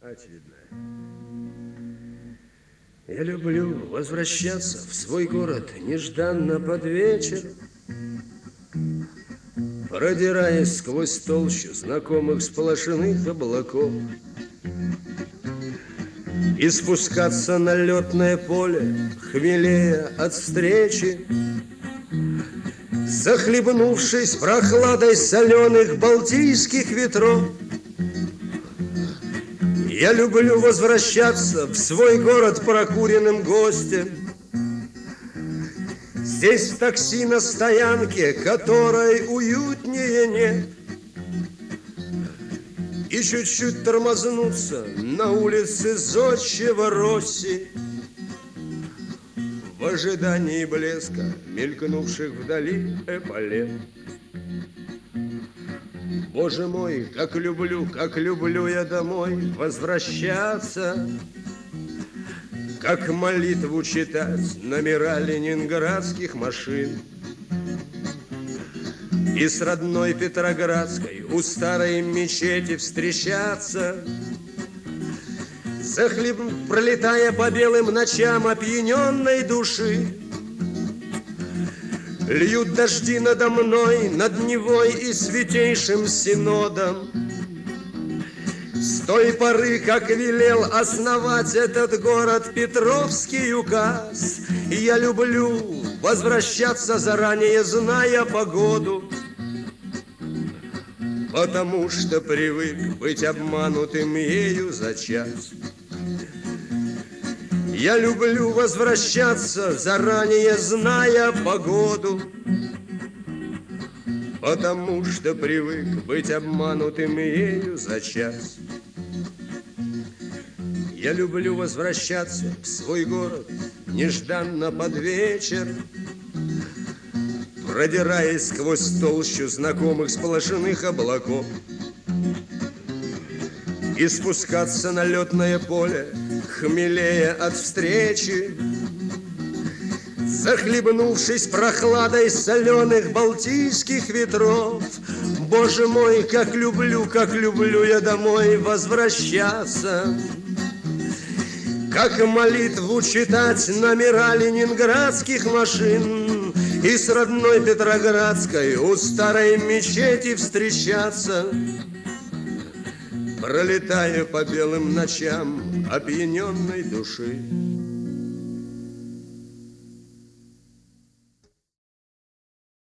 очередная. Я люблю возвращаться в свой город нежданно под вечер, продираясь сквозь толщу знакомых сполошенных облаков, и спускаться на летное поле, хмелея от встречи, захлебнувшись прохладой соленых балтийских ветров. Я люблю возвращаться в свой город прокуренным гостем. Здесь в такси на стоянке, которой уютнее нет, и чуть-чуть тормознуться на улице зодчего Росси в ожидании блеска мелькнувших вдали эполет. Боже мой, как люблю я домой возвращаться, как молитву читать номера ленинградских машин, и с родной Петроградской у старой мечети встречаться, пролетая по белым ночам опьяненной души. Льют дожди надо мной, над Невой и Святейшим Синодом. С той поры, как велел основать этот город Петровский указ, я люблю возвращаться заранее, зная погоду, потому что привык быть обманутым ею за час. Я люблю возвращаться заранее, зная погоду, потому что привык быть обманутым ею за час. Я люблю возвращаться в свой город нежданно под вечер, продираясь сквозь толщу знакомых сполошенных облаков, и спускаться на летное поле, хмелея от встречи, захлебнувшись прохладой соленых балтийских ветров. Боже мой, как люблю я домой возвращаться, как молитву читать номера ленинградских машин, и с родной Петроградской у старой мечети встречаться, пролетая по белым ночам опьяненной души.